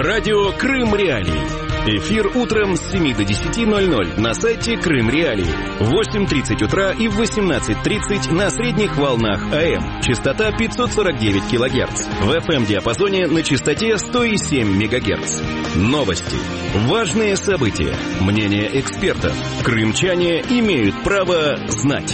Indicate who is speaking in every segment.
Speaker 1: Радио Крым Реалии. Эфир утром с 7 до 10:00 на сайте Крым Реалии. В 8:30 утра и в 18:30 на средних волнах АМ. Частота 549 кГц. В FM-диапазоне на частоте 107 МГц. Новости. Важные события. Мнения экспертов. Крымчане имеют право знать.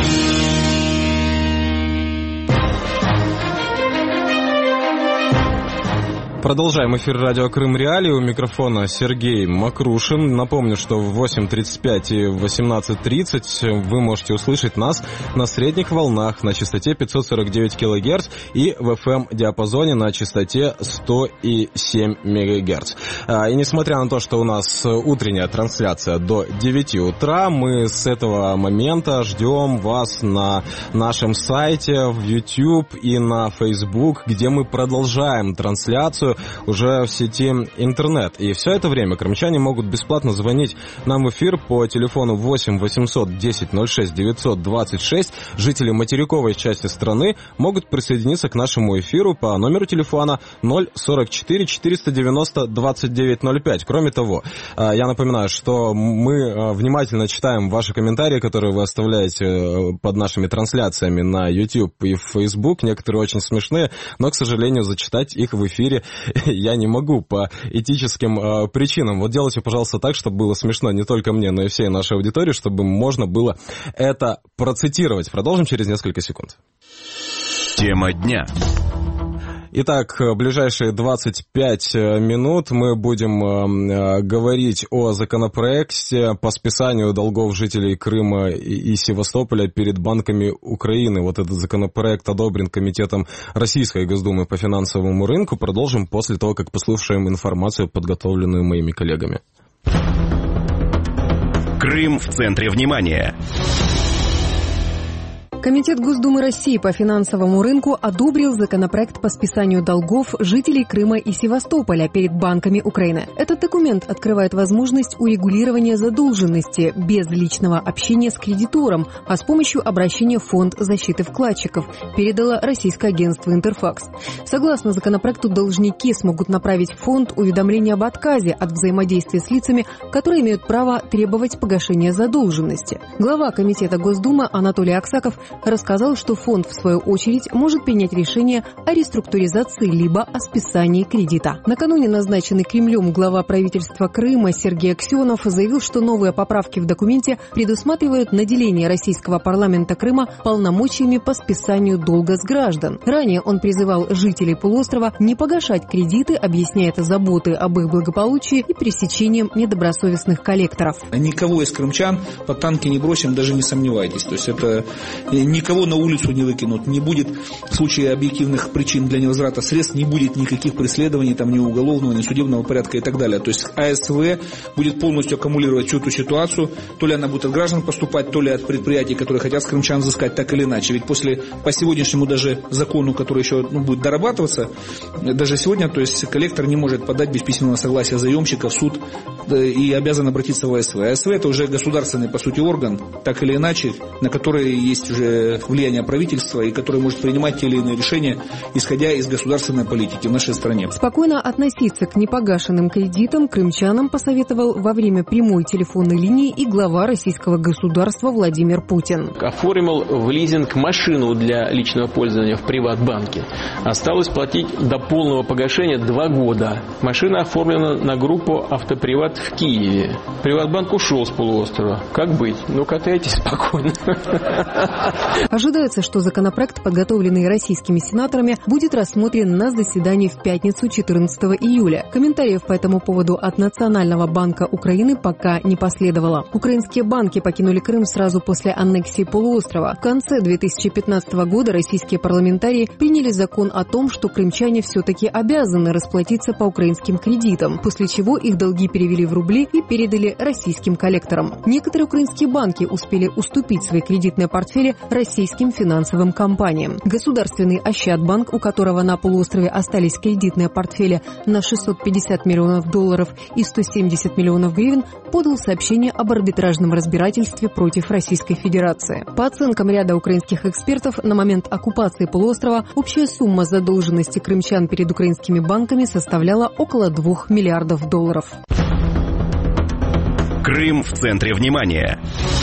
Speaker 2: Продолжаем эфир радио Крым Реалии. У микрофона Сергей Макрушин. Напомню, что в 8:35 и в 18:30 вы можете услышать нас на средних волнах на частоте 549 кГц и в FM-диапазоне на частоте 107 МГц. И несмотря на то, что у нас утренняя трансляция до 9 утра, мы с этого момента ждем вас на нашем сайте, в YouTube и на Facebook, где мы продолжаем трансляцию уже в сети интернет. И все это время крымчане могут бесплатно звонить нам в эфир по телефону 8 800 10 06 926. Жители материковой части страны могут присоединиться к нашему эфиру по номеру телефона 044 490 2905. Кроме того, я напоминаю, что мы внимательно читаем ваши комментарии, которые вы оставляете под нашими трансляциями на YouTube и в Facebook. Некоторые очень смешные, но, к сожалению, зачитать их в эфире я не могу по этическим причинам. Вот делайте, пожалуйста, так, чтобы было смешно не только мне, но и всей нашей аудитории, чтобы можно было это процитировать. Продолжим через несколько секунд.
Speaker 1: Тема дня.
Speaker 2: Итак, в ближайшие 25 минут мы будем говорить о законопроекте по списанию долгов жителей Крыма и Севастополя перед банками Украины. Вот этот законопроект одобрен Комитетом Российской Госдумы по финансовому рынку. Продолжим после того, как послушаем информацию, подготовленную моими коллегами.
Speaker 1: Крым в центре внимания.
Speaker 3: Комитет Госдумы России по финансовому рынку одобрил законопроект по списанию долгов жителей Крыма и Севастополя перед банками Украины. Этот документ открывает возможность урегулирования задолженности без личного общения с кредитором, а с помощью обращения в Фонд защиты вкладчиков, передало российское агентство «Интерфакс». Согласно законопроекту, должники смогут направить в фонд уведомление об отказе от взаимодействия с лицами, которые имеют право требовать погашения задолженности. Глава Комитета Госдумы Анатолий Аксаков рассказал, что фонд, в свою очередь, может принять решение о реструктуризации либо о списании кредита. Накануне назначенный Кремлем глава правительства Крыма Сергей Аксенов заявил, что новые поправки в документе предусматривают наделение российского парламента Крыма полномочиями по списанию долга с граждан. Ранее он призывал жителей полуострова не погашать кредиты, объясняя это заботой об их благополучии и пресечением недобросовестных коллекторов.
Speaker 4: Никого из крымчан под танки не бросим, даже не сомневайтесь. То есть это никого на улицу не выкинут, не будет в случае объективных причин для невозврата средств, не будет никаких преследований, там, ни уголовного, ни судебного порядка и так далее. То есть АСВ будет полностью аккумулировать всю эту ситуацию, то ли она будет от граждан поступать, то ли от предприятий, которые хотят с крымчан взыскать, так или иначе. Ведь по сегодняшнему даже закону, который еще будет дорабатываться, даже сегодня, то есть коллектор не может подать без письменного согласия заемщика в суд и обязан обратиться в АСВ. АСВ это уже государственный, по сути, орган, так или иначе, на который есть уже влияние правительства и который может принимать те или иные решения, исходя из государственной политики в нашей стране.
Speaker 3: Спокойно относиться к непогашенным кредитам крымчанам посоветовал во время прямой телефонной линии и глава российского государства Владимир Путин.
Speaker 5: Оформил в лизинг машину для личного пользования в Приватбанке. Осталось платить до полного погашения 2 года. Машина оформлена на группу «Автоприват» в Киеве. Приватбанк ушел с полуострова. Как быть? Ну, катайтесь спокойно.
Speaker 3: Ожидается, что законопроект, подготовленный российскими сенаторами, будет рассмотрен на заседании в пятницу 14 июля. Комментариев по этому поводу от Национального банка Украины пока не последовало. Украинские банки покинули Крым сразу после аннексии полуострова. В конце 2015 года российские парламентарии приняли закон о том, что крымчане все-таки обязаны расплатиться по украинским кредитам, после чего их долги перевели в рубли и передали российским коллекторам. Некоторые украинские банки успели уступить свои кредитные портфели российским финансовым компаниям. Государственный Ощадбанк, у которого на полуострове остались кредитные портфели на $650 миллионов и $170 миллионов гривен, подал сообщение об арбитражном разбирательстве против Российской Федерации. По оценкам ряда украинских экспертов, на момент оккупации полуострова общая сумма задолженности крымчан перед украинскими банками составляла около $2 миллиардов.
Speaker 1: Крым в центре внимания.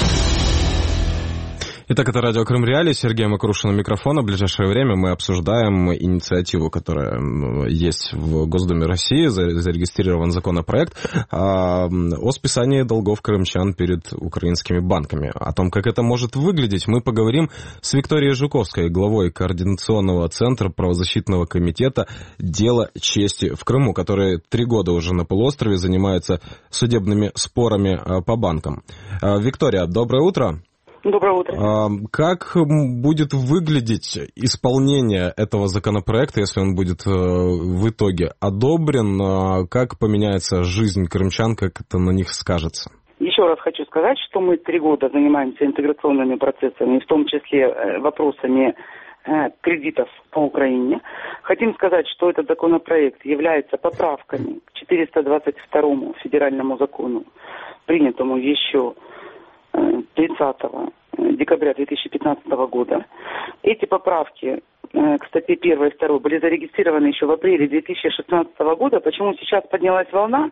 Speaker 2: Итак, это радио Крым Реалии, Сергей Макрушин у микрофона. В ближайшее время мы обсуждаем инициативу, которая есть в Госдуме России, зарегистрирован законопроект о списании долгов крымчан перед украинскими банками. О том, как это может выглядеть, мы поговорим с Викторией Жуковской, главой Координационного центра правозащитного комитета «Дело чести в Крыму», который 3 года уже на полуострове занимается судебными спорами по банкам. Виктория, доброе утро.
Speaker 6: Доброе утро.
Speaker 2: Как будет выглядеть исполнение этого законопроекта, если он будет в итоге одобрен? Как поменяется жизнь крымчан, как это на них скажется?
Speaker 6: Еще раз хочу сказать, что мы 3 года занимаемся интеграционными процессами, в том числе вопросами кредитов по Украине. Хотим сказать, что этот законопроект является поправками к 422 федеральному закону, принятому еще 30 декабря 2015 года. Эти поправки к статье 1 и 2 были зарегистрированы еще в апреле 2016 года. Почему сейчас поднялась волна?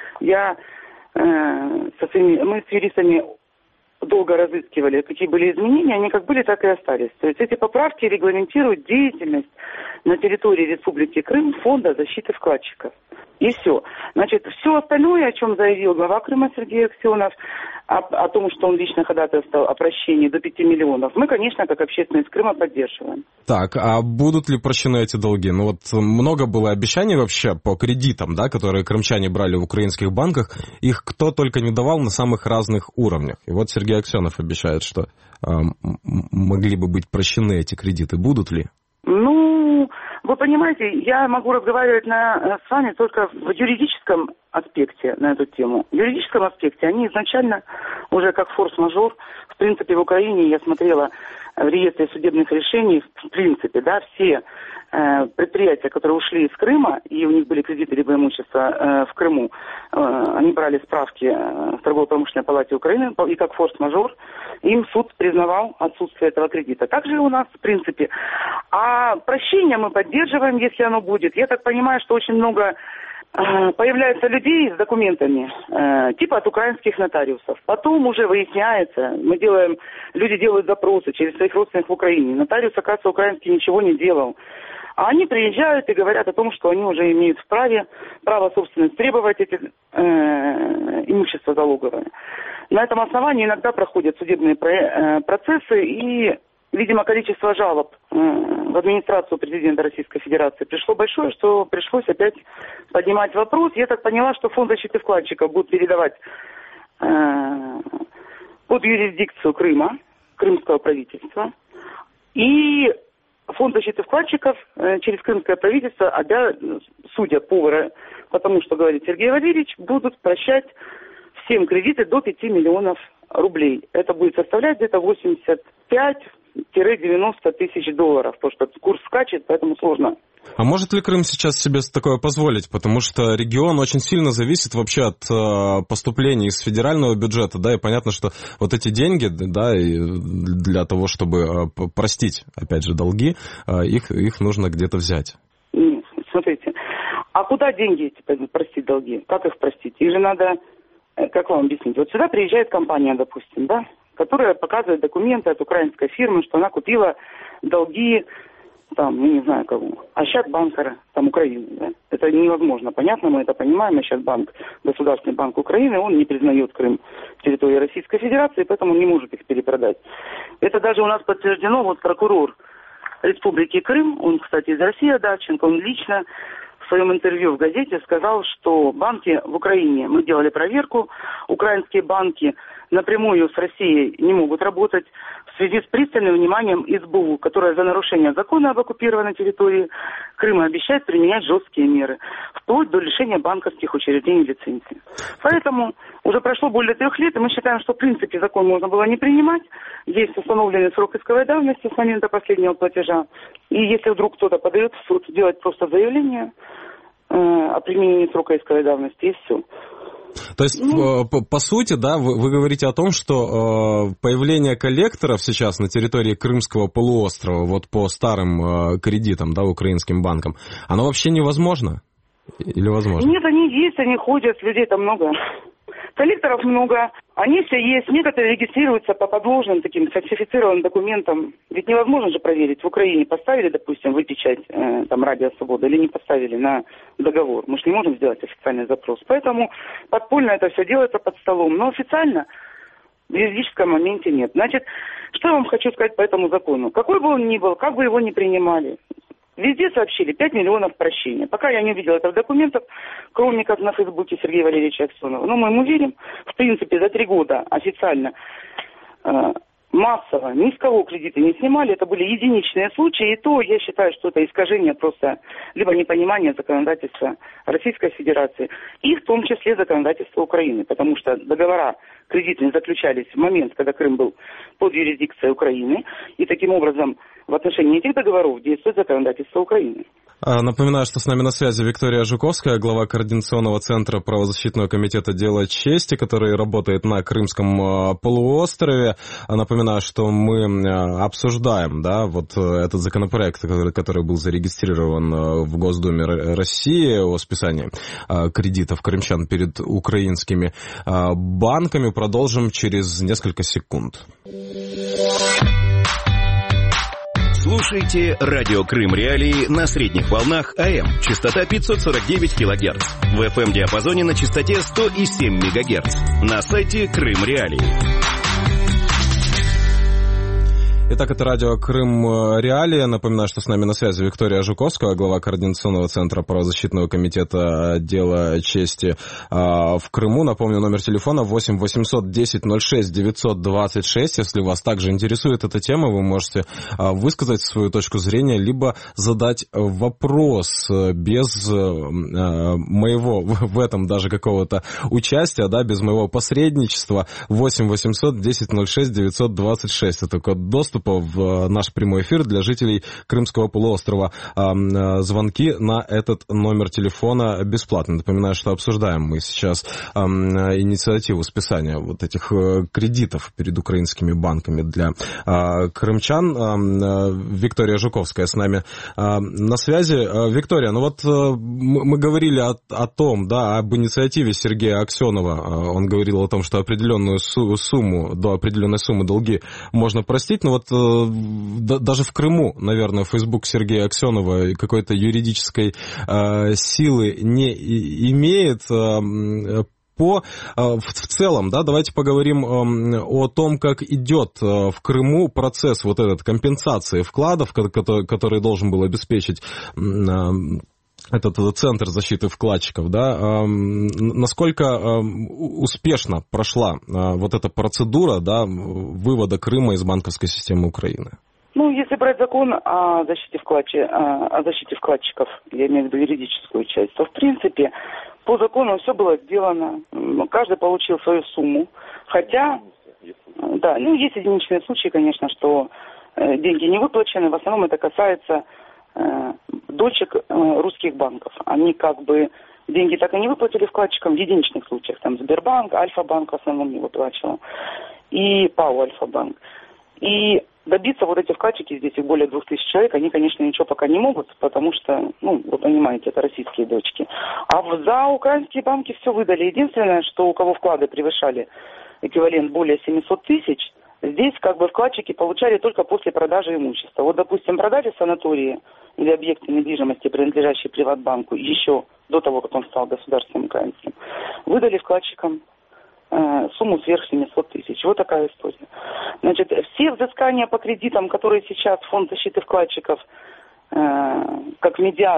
Speaker 6: Мы с юристами долго разыскивали, какие были изменения, они как были, так и остались. То есть эти поправки регламентируют деятельность на территории Республики Крым Фонда защиты вкладчиков. И все. Значит, все остальное, о чем заявил глава Крыма Сергей Аксенов, о том, что он лично ходатайствовал о прощении до 5 миллионов, мы, конечно, как общественность Крыма поддерживаем.
Speaker 2: Так, а будут ли прощены эти долги? Ну вот много было обещаний вообще по кредитам, да, которые крымчане брали в украинских банках. Их кто только не давал на самых разных уровнях. И вот Сергей Аксенов обещает, что могли бы быть прощены эти кредиты. Будут ли?
Speaker 6: Ну, вы понимаете, я могу разговаривать с вами только в юридическом аспекте на эту тему. В юридическом аспекте они изначально уже как форс-мажор, в принципе, в Украине, я смотрела в реестре судебных решений, в принципе, да, все предприятия, которые ушли из Крыма, и у них были кредиты либо имущество в Крыму, они брали справки в Торгово-промышленной палате Украины, и как форс-мажор им суд признавал отсутствие этого кредита. Также и у нас, в принципе. А прощение мы поддерживаем, если оно будет. Я так понимаю, что очень много появляется людей с документами, типа от украинских нотариусов. Потом уже выясняется, люди делают запросы через своих родственников в Украине. Нотариус, оказывается, украинский ничего не делал. А они приезжают и говорят о том, что они уже имеют право собственности требовать эти имущества залоговое. На этом основании иногда проходят судебные процессы, и, видимо, количество жалоб в администрацию президента Российской Федерации пришло большое, что пришлось опять поднимать вопрос. Я так поняла, что Фонд защиты вкладчиков будет передавать под юрисдикцию Крыма, крымского правительства, и Фонд защиты вкладчиков через крымское правительство, судя по тому, что говорит Сергей Валерьевич, будут прощать всем кредиты до 5 миллионов рублей. Это будет составлять где-то 85-90 тысяч долларов, потому что курс скачет, поэтому сложно.
Speaker 2: А может ли Крым сейчас себе такое позволить? Потому что регион очень сильно зависит вообще от поступлений из федерального бюджета, да, и понятно, что вот эти деньги, да, и для того, чтобы простить, опять же, долги, их нужно где-то взять.
Speaker 6: Нет, смотрите, а куда деньги эти простить долги? Как их простить? Их же надо, как вам объяснить? Вот сюда приезжает компания, допустим, да, которая показывает документы от украинской фирмы, что она купила долги, там, я не знаю кого, Ощадбанка, там, Украины, да? Это невозможно, понятно, мы это понимаем, Ощадбанк, Государственный банк Украины, он не признает Крым территорией Российской Федерации, поэтому не может их перепродать. Это даже у нас подтверждено, вот прокурор Республики Крым, он, кстати, из России, Адавченко, он лично в своем интервью в газете сказал, что банки в Украине, мы делали проверку, украинские банки напрямую с Россией не могут работать, в связи с пристальным вниманием СБУ, которая за нарушение закона об оккупированной территории Крыма обещает применять жесткие меры, вплоть до лишения банковских учреждений лицензии. Поэтому уже прошло более 3 лет, и мы считаем, что в принципе закон можно было не принимать. Есть установленный срок исковой давности с момента последнего платежа. И если вдруг кто-то подает в суд, делать просто заявление о применении срока исковой давности, и все.
Speaker 2: То есть, по сути, да, вы говорите о том, что появление коллекторов сейчас на территории Крымского полуострова, вот по старым кредитам, да, украинским банкам, оно вообще невозможно? Или возможно?
Speaker 6: Нет, они есть, они ходят, людей там много. Коллекторов много, они все есть, некоторые регистрируются по подложным таким фальсифицированным документам. Ведь невозможно же проверить. В Украине поставили, допустим, вы печать там Радио Свобода или не поставили на договор. Мы же не можем сделать официальный запрос. Поэтому подпольно это все делается под столом. Но официально в юридическом моменте нет. Значит, что я вам хочу сказать по этому закону? Какой бы он ни был, как бы его ни принимали, везде сообщили 5 миллионов прощения. Пока я не увидела это в документах, кроме как на Фейсбуке Сергея Валерьевича Аксенова. Но мы ему верим. В принципе, за 3 года официально массово ни с кого кредиты не снимали. Это были единичные случаи. И то, я считаю, что это искажение просто либо непонимание законодательства Российской Федерации и в том числе законодательства Украины. Потому что договора кредитные заключались в момент, когда Крым был под юрисдикцией Украины. И таким образом в отношении этих договоров действует законодательство Украины.
Speaker 2: Напоминаю, что с нами на связи Виктория Жуковская, глава Координационного центра правозащитного комитета «Дело чести», который работает на Крымском полуострове. Напоминаю, что мы обсуждаем, да, вот этот законопроект, который был зарегистрирован в Госдуме России о списании кредитов крымчан перед украинскими банками. Продолжим через несколько секунд.
Speaker 1: Слушайте радио Крым Реалии на средних волнах АМ. Частота 549 кГц. В FM-диапазоне на частоте 100,7 МГц. На сайте Крым Реалии.
Speaker 2: Итак, это радио Крым Реалии. Напоминаю, что с нами на связи Виктория Жуковская, глава Координационного центра правозащитного комитета «Дело чести» в Крыму. Напомню, номер телефона 8 800 10 06 926. Если вас также интересует эта тема, вы можете высказать свою точку зрения, либо задать вопрос без моего в этом даже какого-то участия, да, без моего посредничества. 8 800 10 06 926. Это код доступа в наш прямой эфир для жителей Крымского полуострова. Звонки на этот номер телефона бесплатны. Напоминаю, что обсуждаем мы сейчас инициативу списания вот этих кредитов перед украинскими банками для крымчан. Виктория Жуковская с нами на связи. Виктория, ну вот мы говорили о том, да, об инициативе Сергея Аксенова. Он говорил о том, что определенную сумму, до определенной суммы долги можно простить, но вот даже в Крыму, наверное, Facebook Сергея Аксенова какой-то юридической силы не имеет. В целом, да, давайте поговорим о том, как идет в Крыму процесс вот этот компенсации вкладов, который должен был обеспечить этот центр защиты вкладчиков, да, насколько успешно прошла вот эта процедура, да, вывода Крыма из банковской системы Украины?
Speaker 6: Ну, если брать закон о защите вкладчиков, я имею в виду юридическую часть, то, в принципе, по закону все было сделано, каждый получил свою сумму, хотя, да, ну, есть единичные случаи, конечно, что деньги не выплачены, в основном это касается дочек русских банков. Они как бы деньги так и не выплатили вкладчикам в единичных случаях. Там Сбербанк, Альфа-банк в основном не выплачивал. И ПАО Альфа-банк. И добиться вот эти вкладчики, здесь их более 2000 человек, они, конечно, ничего пока не могут, потому что, ну, вы понимаете, это российские дочки. А за украинские банки все выдали. Единственное, что у кого вклады превышали эквивалент более 700 тысяч, здесь как бы вкладчики получали только после продажи имущества. Вот, допустим, продали санатории или объекты недвижимости, принадлежащие Приватбанку, еще до того, как он стал государственным украинским, выдали вкладчикам сумму сверх 700 тысяч. Вот такая история. Значит, все взыскания по кредитам, которые сейчас Фонд защиты вкладчиков как медиатор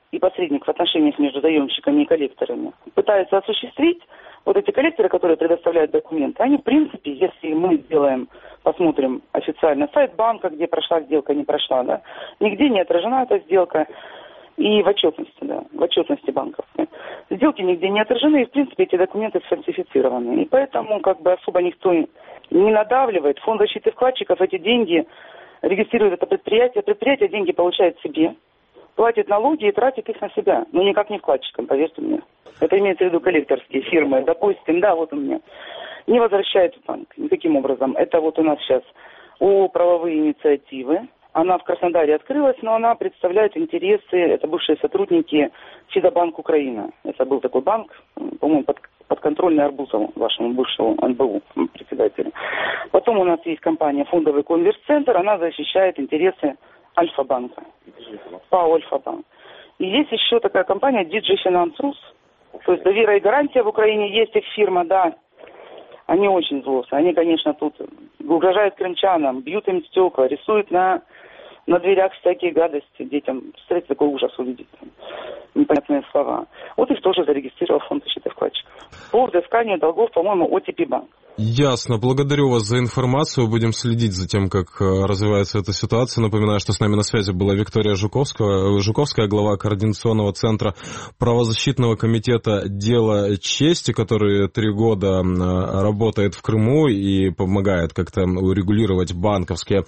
Speaker 6: и посредник в отношениях между заемщиками и коллекторами пытаются осуществить, вот эти коллекторы, которые предоставляют документы, они, в принципе, если мы сделаем, посмотрим официально сайт банка, где прошла сделка, не прошла, да, нигде не отражена эта сделка, и в отчетности, да, в отчетности банковской. Сделки нигде не отражены, и, в принципе, эти документы сфальсифицированы. И поэтому, как бы, особо никто не надавливает. Фонд защиты вкладчиков эти деньги регистрирует это предприятие. Предприятие деньги получает себе, платит налоги и тратит их на себя. Но никак не вкладчикам, поверьте мне. Это имеется в виду коллекторские фирмы. Допустим, да, вот у меня. Не возвращает в банк никаким образом. Это вот у нас сейчас ООО «Правовые инициативы». Она в Краснодаре открылась, но она представляет интересы, это бывшие сотрудники Фидобанк Украина. Это был такой банк, по-моему, подконтрольный Арбузову, вашему бывшему НБУ председателю. Потом у нас есть компания «Фондовый конверс-центр», она защищает интересы Альфа-банка, ПАО «Альфа-банк». И есть еще такая компания DG Finance Rus, то есть «Довера и гарантия» в Украине, есть их фирма, да. Они очень злостные. Они, конечно, тут угрожают крымчанам, бьют им стекла, рисуют на дверях всякие гадости детям. Представляете, такой ужас увидеть. Непонятные слова. Вот их тоже зарегистрировал фонд защиты вкладчиков. По взысканию долгов, по-моему, ОТП банк.
Speaker 2: Ясно. Благодарю вас за информацию. Будем следить за тем, как развивается эта ситуация. Напоминаю, что с нами на связи была Виктория Жуковская, глава Координационного центра правозащитного комитета «Дело чести», который 3 года работает в Крыму и помогает как-то урегулировать банковские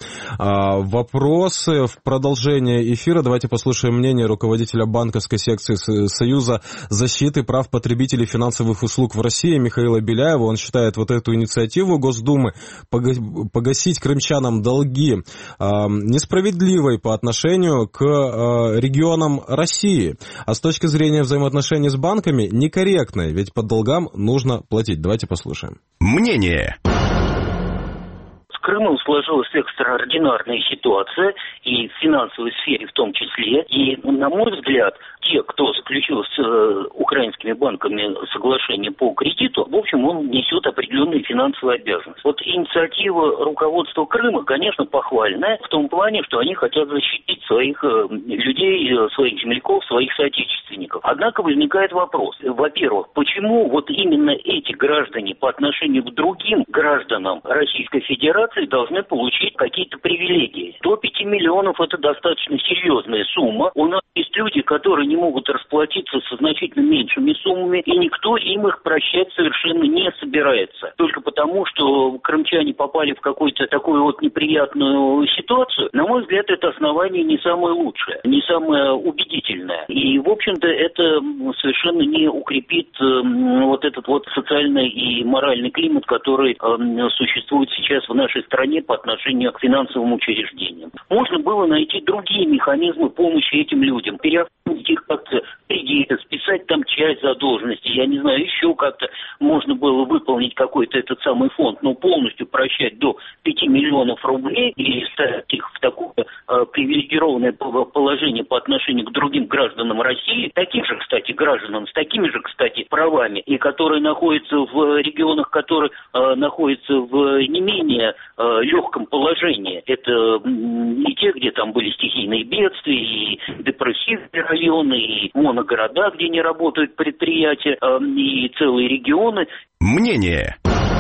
Speaker 2: вопросы. В продолжение эфира давайте послушаем мнение руководителя банковской секции Союза защиты прав потребителей финансовых услуг в России Михаила Беляева. Он считает вот эту инициативу Госдумы погасить крымчанам долги несправедливой по отношению к регионам России, а с точки зрения взаимоотношений с банками некорректной, ведь по долгам нужно платить. Давайте послушаем.
Speaker 1: Мнение.
Speaker 7: С Крымом сложилась экстраординарная ситуация, и в финансовой сфере в том числе. И, на мой взгляд, те, кто заключил с украинскими банками соглашение по кредиту, в общем, он несет определенные финансовые обязанности. Вот инициатива руководства Крыма, конечно, похвальная в том плане, что они хотят защитить своих людей, своих земляков, своих соотечественников. Однако возникает вопрос. Во-первых, почему вот именно эти граждане по отношению к другим гражданам Российской Федерации должны получить какие-то привилегии? До 5 миллионов это достаточно серьезная сумма. У нас есть люди, которые не могут расплатиться со значительно меньшими суммами, и никто им их прощать совершенно не собирается. Только потому, что крымчане попали в какую-то такую вот неприятную ситуацию, на мой взгляд, это основание не самое лучшее, не самое убедительное. И, в общем-то, это совершенно не укрепит вот этот вот социальный и моральный климат, который существует сейчас в нашей стране по отношению к финансовым учреждениям. Можно было найти другие механизмы помощи этим людям, переоформить их как-то кредиты, списать там часть задолженности, я не знаю, еще как-то можно было выполнить какой-то этот самый фонд, но полностью прощать до 5 миллионов рублей и ставить их в такое привилегированное положение по отношению к другим гражданам России, таким же, кстати, гражданам, с такими же, кстати, правами, и которые находятся в регионах, которые находятся в не менее легком положении. Это и те, где там были стихийные бедствия, и депрессивные районы, и моногорода, где не работают предприятия, и целые регионы.
Speaker 1: Мнение.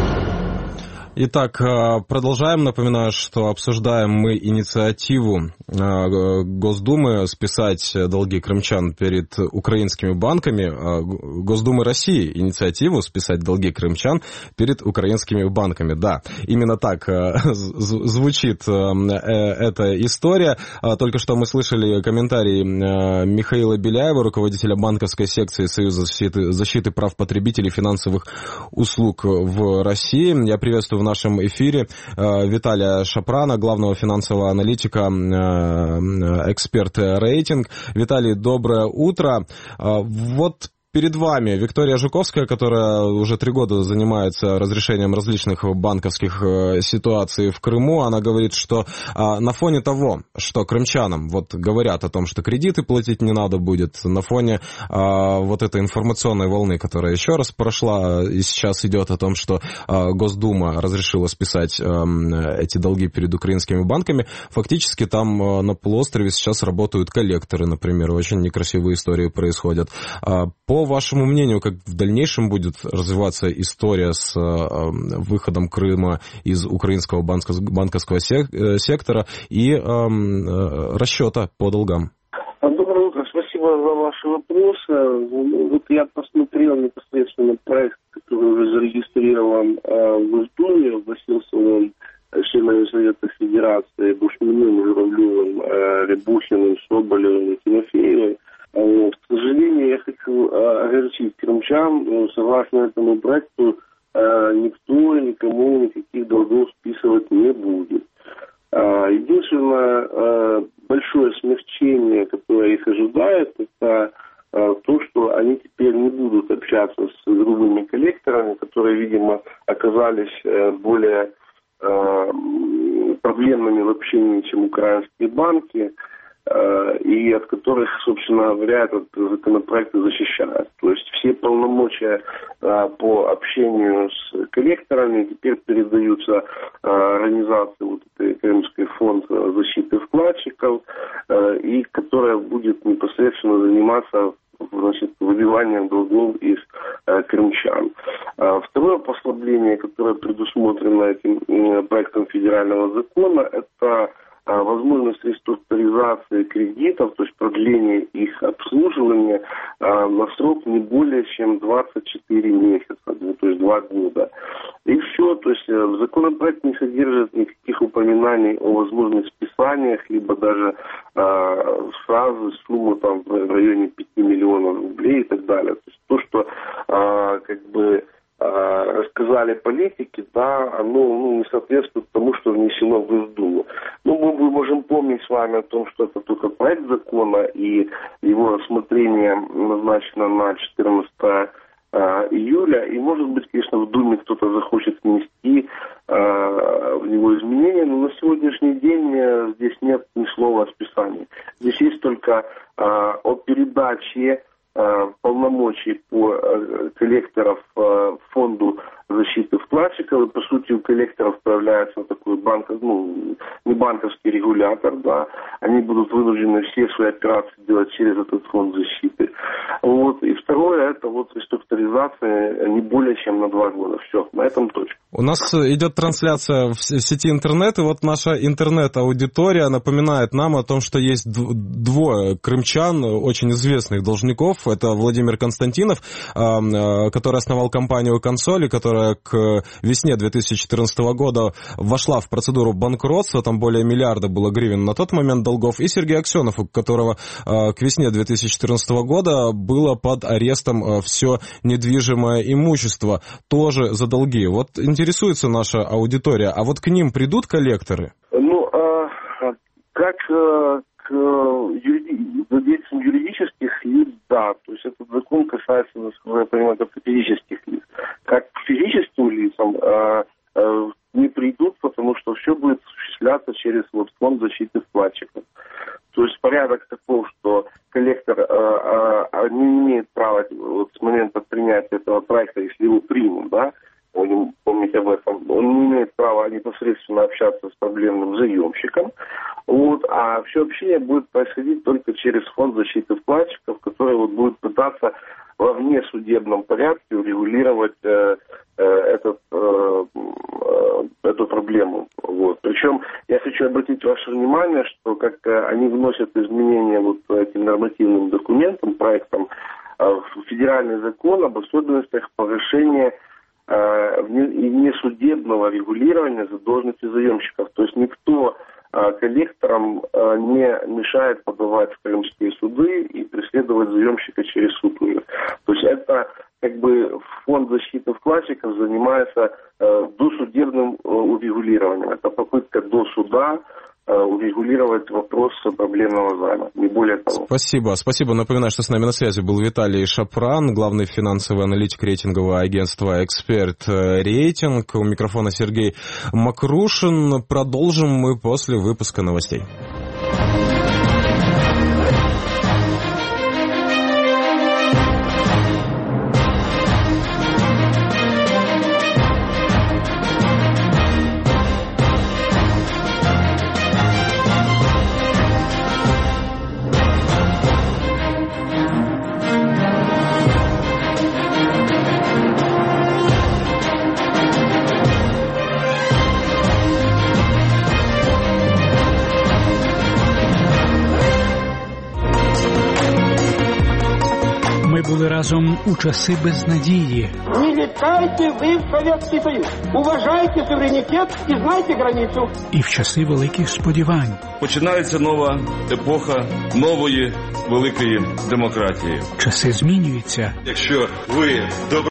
Speaker 2: Итак, продолжаем. Напоминаю, что обсуждаем мы инициативу Госдумы списать долги крымчан перед украинскими банками. Госдумы России инициативу списать долги крымчан перед украинскими банками. Да, именно так звучит эта история. Только что мы слышали комментарий Михаила Беляева, руководителя банковской секции Союза защиты прав потребителей финансовых услуг в России. Я приветствую в нашем эфире Виталия Шапрана, главного финансового аналитика «Эксперт Рейтинг». Виталий, доброе утро. Вот перед вами Виктория Жуковская, которая уже 3 года занимается разрешением различных банковских ситуаций в Крыму. Она говорит, что на фоне того, что крымчанам вот говорят о том, что кредиты платить не надо будет, на фоне вот этой информационной волны, которая еще раз прошла и сейчас идет о том, что Госдума разрешила списать эти долги перед украинскими банками, фактически там на полуострове сейчас работают коллекторы, например, очень некрасивые истории происходят. По вашему мнению, как в дальнейшем будет развиваться история с выходом Крыма из украинского банковского сектора и расчета по долгам?
Speaker 8: Доброе утро, спасибо за ваши вопросы. Вот я посмотрел непосредственно проект, который уже зарегистрирован в Госдуме, вносился он членами Совета Федерации Бушминым, Журавлевым, Рябухиным, Соболевым и Тимофеевой. К сожалению, я хочу огорчить крымчан, согласно этому проекту никто никому никаких долгов списывать не будет. Единственное большое смягчение, которое их ожидает, это то, что они теперь не будут общаться с другими коллекторами, которые, видимо, оказались более проблемными в общении, чем украинские банки, и от которых, собственно говоря, этот законопроект и защищает. То есть все полномочия по общению с коллекторами теперь передаются организации вот этой Крымский фонд защиты вкладчиков, и которая будет непосредственно заниматься, значит, выбиванием долгов из крымчан. Второе послабление, которое предусмотрено этим проектом федерального закона, это возможность реструктуризации кредитов, то есть продление их обслуживания на срок не более чем 24 месяца, то есть 2 года. И все, то есть законопроект не содержит никаких упоминаний о возможных списаниях, либо даже фразы, суммы там в районе 5 миллионов рублей и так далее. То есть то, что рассказали политики, да, оно не соответствует тому, что внесено в Госдуму. Мы можем помнить с вами о том, что это только проект закона, и его рассмотрение назначено на 14 июля, и, может быть, конечно, в Думе кто-то захочет внести в него изменения, но на сегодняшний день здесь нет ни слова о списании. Здесь есть только о передаче полномочий по коллекторов фонду защиты вкладчиков, и по сути у коллекторов появляется такой не банковский регулятор, да, они будут вынуждены все свои операции делать через этот фонд защиты. Вот. И второе, это вот реструктуризация не более чем на 2 года. Все, на этом точка.
Speaker 2: У нас идет трансляция в сети интернет, и вот наша интернет-аудитория напоминает нам о том, что есть 2 крымчан, очень известных должников. Это Владимир Константинов, который основал компанию «Консоли», которая к весне 2014 года вошла в процедуру банкротства, там более миллиарда было гривен на тот момент долгов, и Сергей Аксенов, у которого к весне 2014 года было под арестом все недвижимое имущество, тоже за долги. Вот интересуется наша аудитория, а вот к ним придут коллекторы?
Speaker 8: Как к владельцам юридических лиц, да, то есть этот закон касается, насколько я понимаю, только физических лиц. Как к физическим лицам не придут, потому что все будет осуществляться через фонд защиты вкладчиков. То есть порядок таков, что коллектор не имеет права с момента принятия этого проекта, если его примут, да, помнить об этом, он не имеет права непосредственно общаться с проблемным заемщиком, а все общение будет происходить только через фонд защиты вкладчиков, который будет пытаться во внесудебном порядке урегулировать эту проблему. Причем я хочу обратить ваше внимание, что как они вносят изменения этим нормативным документам, проектам, в федеральный закон об особенностях погашения внесудебного регулирования задолженности заемщиков. То есть никто коллекторам не мешает подавать в крымские суды и преследовать заемщика через суд. То есть это фонд защиты вкладчиков занимается досудебным урегулированием. Это попытка до суда урегулировать вопрос проблемного займа, не более того.
Speaker 2: Спасибо. Напоминаю, что с нами на связи был Виталий Шапран, главный финансовый аналитик рейтингового агентства «Эксперт Рейтинг». У микрофона Сергей Макрушин. Продолжим мы после выпуска новостей.
Speaker 9: Були разом у часи безнадії.
Speaker 10: Не літайте ви в Совєтський Союз. Уважайте суверенітет і знайте границю.
Speaker 9: І в часи великих сподівань.
Speaker 11: Починається нова епоха нової великої демократії.
Speaker 9: Часи змінюються.
Speaker 11: Якщо ви